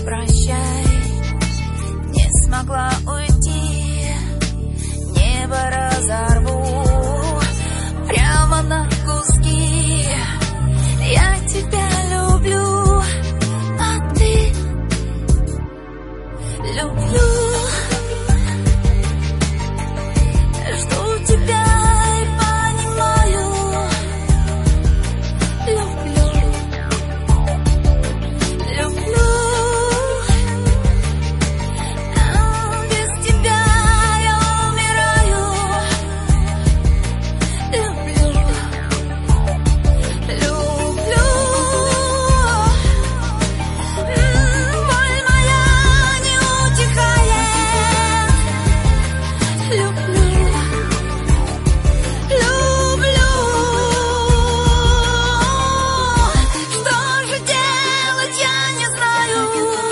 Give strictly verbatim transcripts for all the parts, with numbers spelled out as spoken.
прощай. Не смогла уйти, небо разорву прямо на куски. Я тебя люблю, а ты люблю. Жду тебя и понимаю, люблю, люблю. А без тебя я умираю, люблю, люблю. Боль моя не утихает, люблю. Люблю. Что же делать, я не знаю.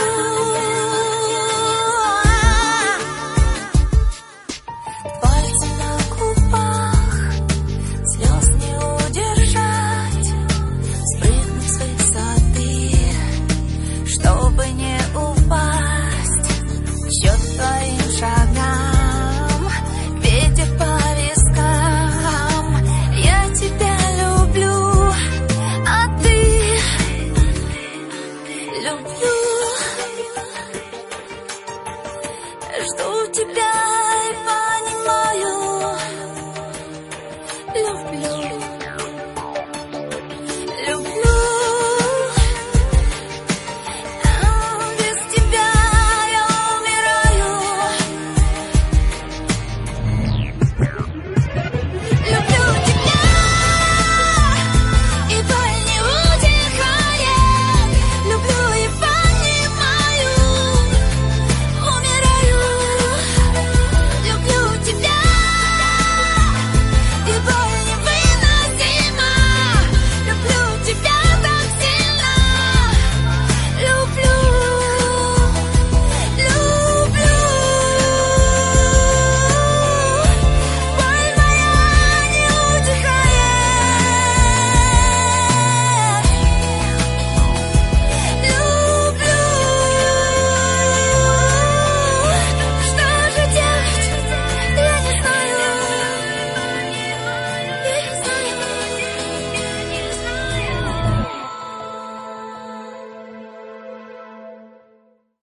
Пальцы на губах, слез не удержать. Спрыгнуть с высоты, чтобы не упасть. Счет твоим шагам, ветер по вискам. Я тебя люблю, а ты люблю. Жду тебя и понимаю,